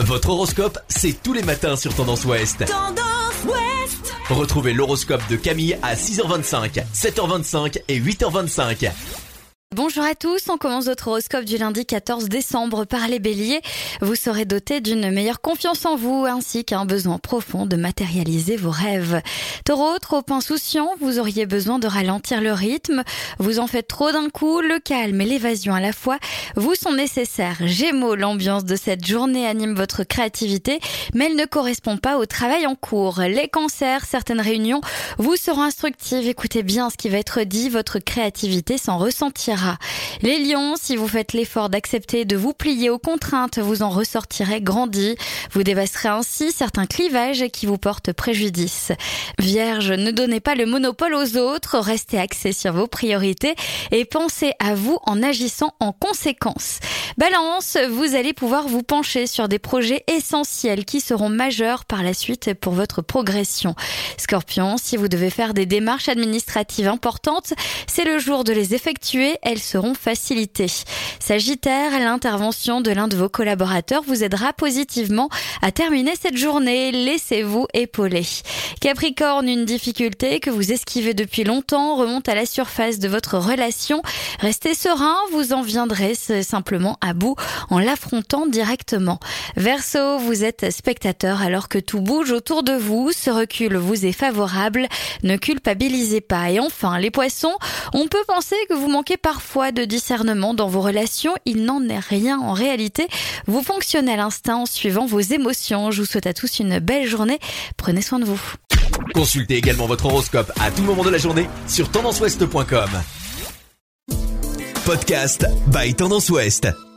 Votre horoscope, c'est tous les matins sur Tendance Ouest. Tendance Ouest. Retrouvez l'horoscope de Camille à 6h25, 7h25 et 8h25. Bonjour à tous, on commence votre horoscope du lundi 14 décembre par les béliers. Vous serez doté d'une meilleure confiance en vous ainsi qu'un besoin profond de matérialiser vos rêves. Taureau, trop insouciant, vous auriez besoin de ralentir le rythme. Vous en faites trop d'un coup, le calme et l'évasion à la fois vous sont nécessaires. Gémeaux, l'ambiance de cette journée anime votre créativité, mais elle ne correspond pas au travail en cours. Les cancers, certaines réunions vous seront instructives. Écoutez bien ce qui va être dit, votre créativité s'en ressentira. Les lions, si vous faites l'effort d'accepter de vous plier aux contraintes, vous en ressortirez grandi. Vous dévasterez ainsi certains clivages qui vous portent préjudice. Vierge, ne donnez pas le monopole aux autres, restez axés sur vos priorités et pensez à vous en agissant en conséquence. Balance, vous allez pouvoir vous pencher sur des projets essentiels qui seront majeurs par la suite pour votre progression. Scorpion, si vous devez faire des démarches administratives importantes, c'est le jour de les effectuer. Elles seront facilitées. Sagittaire, l'intervention de l'un de vos collaborateurs vous aidera positivement à terminer cette journée. Laissez-vous épauler. Capricorne, une difficulté que vous esquivez depuis longtemps remonte à la surface de votre relation. Restez serein, vous en viendrez simplement à bout en l'affrontant directement. Verseau, vous êtes spectateur alors que tout bouge autour de vous. Ce recul vous est favorable. Ne culpabilisez pas. Et enfin, les poissons, on peut penser que vous manquez parfois de discernement dans vos relations. Il n'en est rien en réalité. Vous fonctionnez à l'instinct en suivant vos émotions. Je vous souhaite à tous une belle journée. Prenez soin de vous. Consultez également votre horoscope à tout moment de la journée sur tendanceouest.com. Podcast by Tendance Ouest.